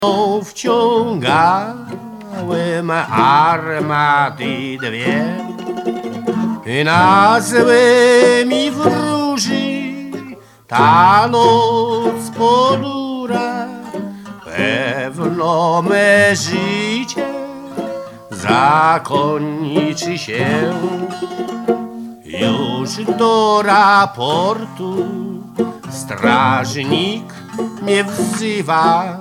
Wciągałem armaty dwie i nazwy mi wróży ta noc ponura. Pewno me życie zakończy się. Już do raportu strażnik mnie wzywa.